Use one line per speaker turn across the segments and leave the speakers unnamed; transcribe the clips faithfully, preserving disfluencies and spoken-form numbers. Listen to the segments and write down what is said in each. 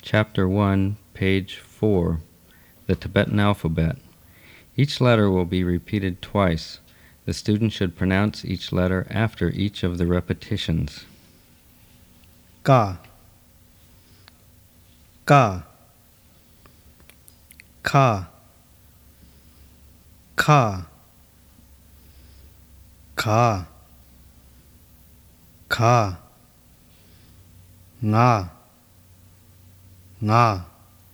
Chapter one, page four, the Tibetan alphabet. Each letter will be repeated twice. The student should pronounce each letter after each of the repetitions.
Ka, ka, ka, ka, ka, ka, nga, nga.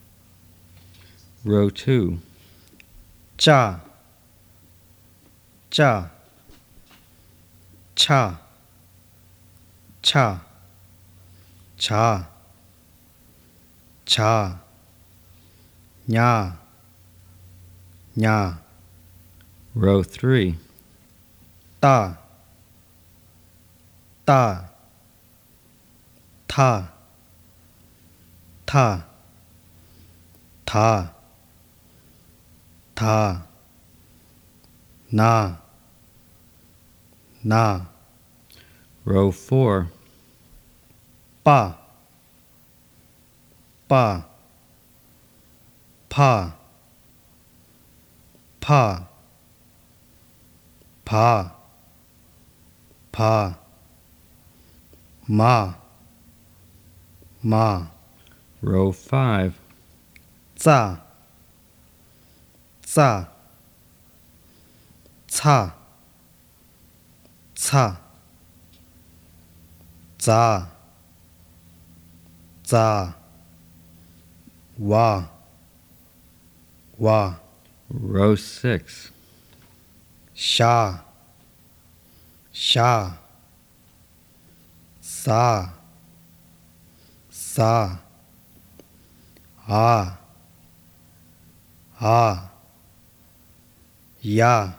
Row two.
Cha, cha, cha, cha, cha, cha, nya, nya.
Row three.
Ta, ta, ta, ta, ta, ta, na, na.
Row four.
Pa, pa, pa, pa, pa, pa, ma, ma.
Row five.
Za, za, ca, ca, za, za, wa, wa.
Row six.
Sha, sha, sa, sa, ah, ah, ya,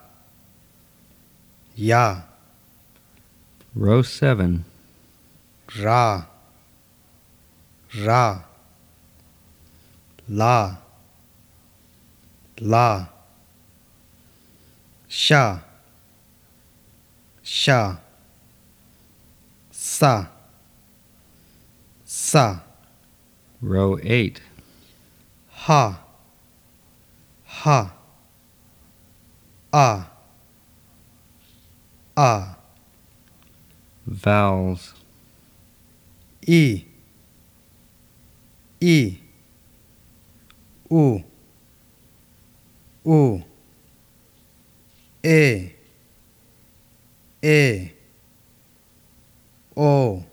ya.
Row seven.
Ra, ra, la, la. Sha, sha, sa, sa.
Row eight.
Ha, ha, ah, ah.
Vowels.
I, I, U, U, E, E, O.